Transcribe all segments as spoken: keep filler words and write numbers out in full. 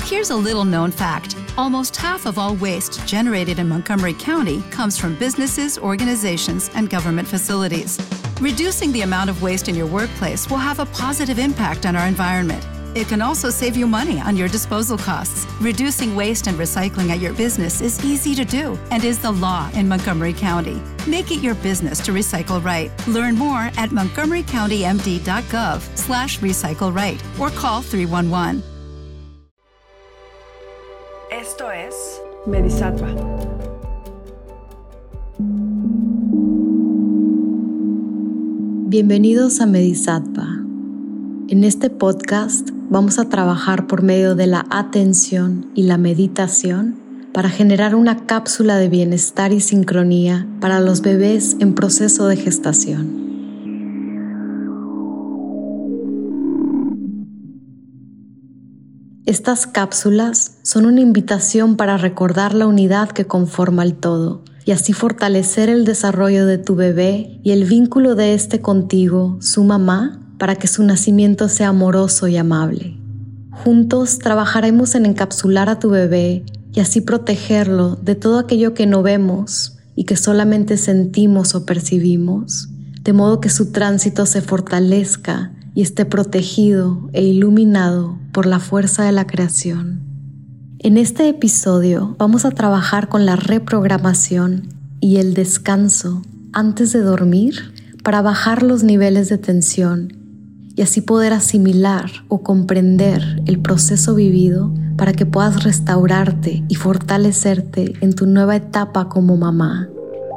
Here's a little known fact. Almost half of all waste generated in Montgomery County comes from businesses, organizations, and government facilities. Reducing the amount of waste in your workplace will have a positive impact on our environment. It can also save you money on your disposal costs. Reducing waste and recycling at your business is easy to do and is the law in Montgomery County. Make it your business to recycle right. Learn more at montgomery county m d dot gov slash recycle right or call three one one. Esto es Medisatva. Bienvenidos a Medisatva. En este podcast vamos a trabajar por medio de la atención y la meditación para generar una cápsula de bienestar y sincronía para los bebés en proceso de gestación. Estas cápsulas son una invitación para recordar la unidad que conforma el todo y así fortalecer el desarrollo de tu bebé y el vínculo de este contigo, su mamá, para que su nacimiento sea amoroso y amable. Juntos trabajaremos en encapsular a tu bebé y así protegerlo de todo aquello que no vemos y que solamente sentimos o percibimos, de modo que su tránsito se fortalezca y esté protegido e iluminado por la fuerza de la creación. En este episodio vamos a trabajar con la reprogramación y el descanso antes de dormir para bajar los niveles de tensión y así poder asimilar o comprender el proceso vivido para que puedas restaurarte y fortalecerte en tu nueva etapa como mamá.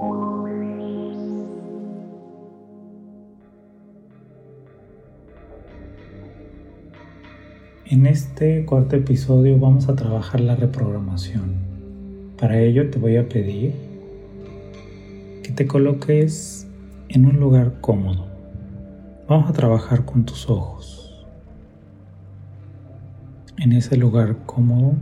En este cuarto episodio vamos a trabajar la reprogramación. Para ello te voy a pedir que te coloques en un lugar cómodo. Vamos a trabajar con tus ojos. En ese lugar cómodo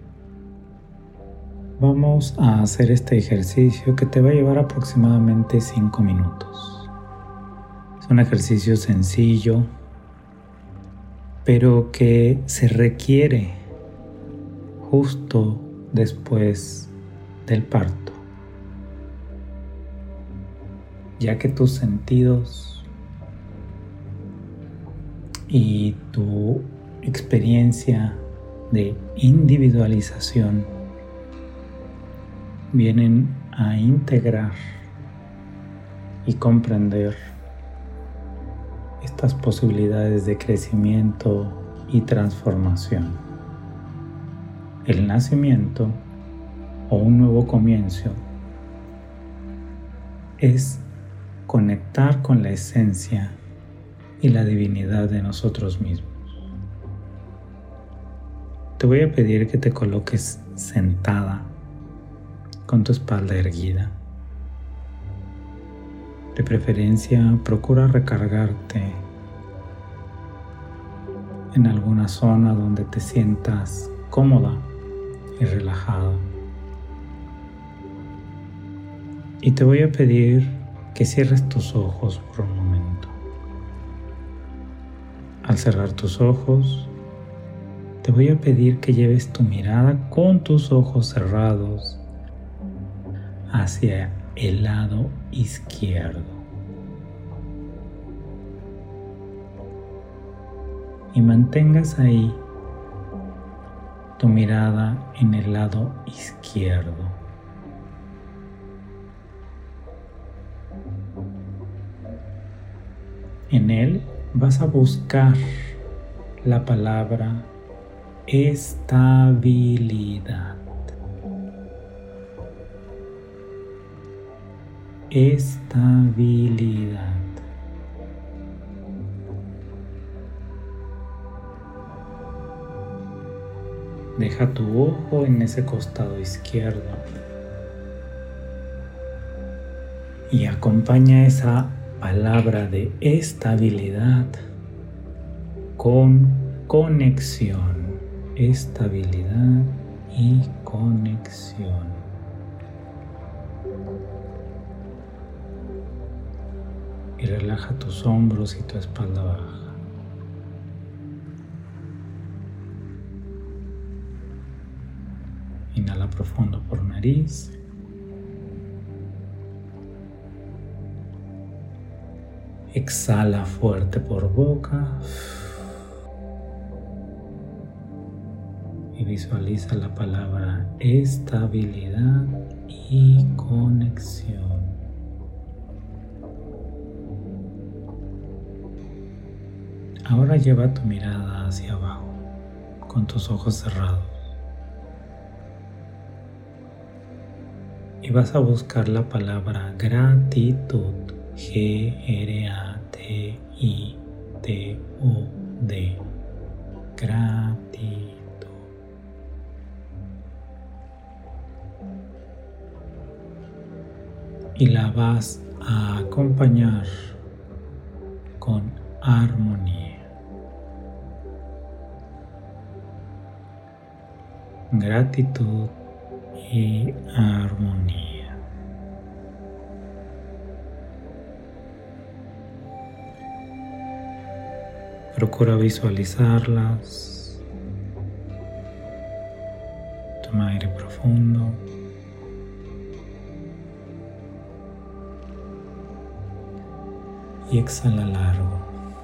vamos a hacer este ejercicio que te va a llevar aproximadamente cinco minutos. Es un ejercicio sencillo, pero que se requiere justo después del parto, ya que tus sentidos y tu experiencia de individualización vienen a integrar y comprender estas posibilidades de crecimiento y transformación. El nacimiento o un nuevo comienzo es conectar con la esencia y la divinidad de nosotros mismos. Te voy a pedir que te coloques sentada con tu espalda erguida. De preferencia, procura recargarte en alguna zona donde te sientas cómoda y relajada. Y te voy a pedir que cierres tus ojos por un momento. Al cerrar tus ojos, te voy a pedir que lleves tu mirada con tus ojos cerrados hacia el lado izquierdo y mantengas ahí tu mirada en el lado izquierdo. En él vas a buscar la palabra estabilidad. Estabilidad. Deja tu ojo en ese costado izquierdo y acompaña esa palabra de estabilidad con conexión. Estabilidad y conexión. Y relaja tus hombros y tu espalda baja. Inhala profundo por nariz. Exhala fuerte por boca. Y visualiza la palabra estabilidad y conexión. Ahora lleva tu mirada hacia abajo con tus ojos cerrados. Y vas a buscar la palabra gratitud. G R A T I T U D. Gratitud. Y la vas a acompañar con armonía. Gratitud y armonía. Procura visualizarlas. Toma aire profundo. Y exhala largo.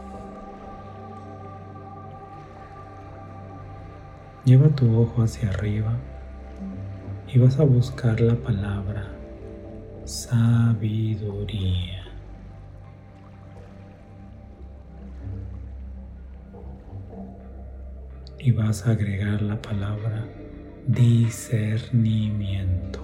Lleva tu ojo hacia arriba y vas a buscar la palabra sabiduría. Y vas a agregar la palabra discernimiento.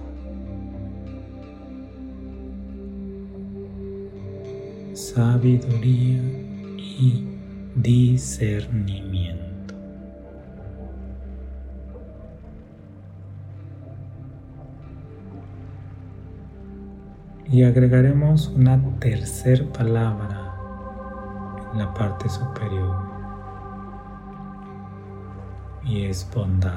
Sabiduría y discernimiento. Y agregaremos una tercera palabra en la parte superior. Y es bondad.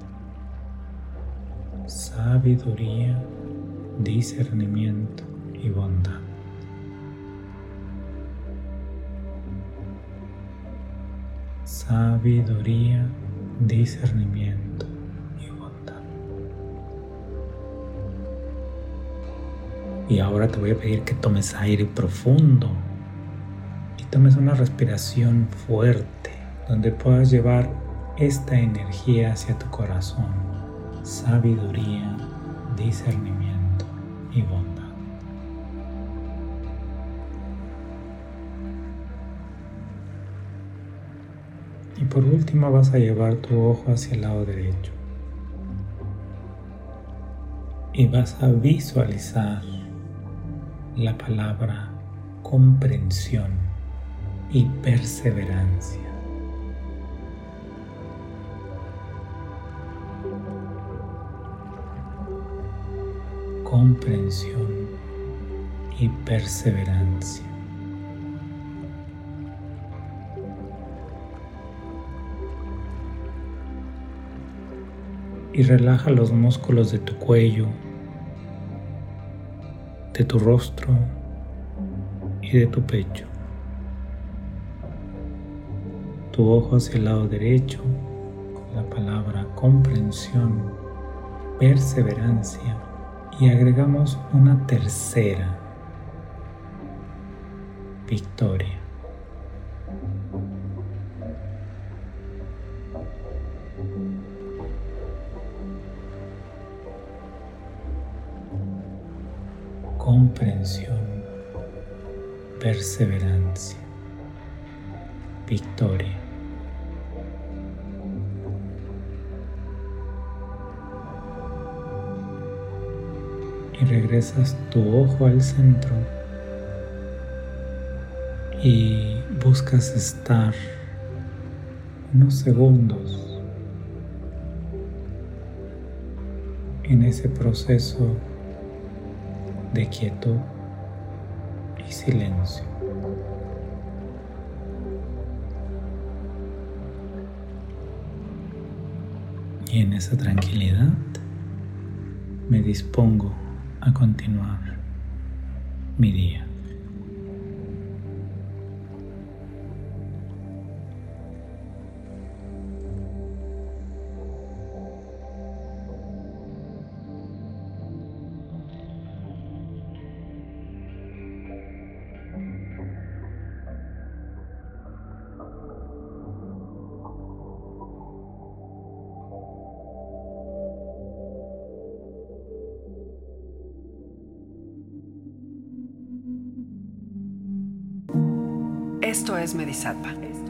Sabiduría, discernimiento y bondad. Sabiduría, discernimiento y bondad. Y ahora te voy a pedir que tomes aire profundo y tomes una respiración fuerte donde puedas llevar esta energía hacia tu corazón. Sabiduría, discernimiento y bondad. Y por último vas a llevar tu ojo hacia el lado derecho. Y vas a visualizar la palabra comprensión y perseverancia. Comprensión y perseverancia. Y relaja los músculos de tu cuello, de tu rostro y de tu pecho. Tu ojo hacia el lado derecho con la palabra comprensión, perseverancia y agregamos una tercera, victoria. Comprensión, perseverancia, victoria. Y regresas tu ojo al centro y buscas estar unos segundos en ese proceso de quietud y silencio. Y en esa tranquilidad me dispongo a continuar mi día. Esto es Medisatva.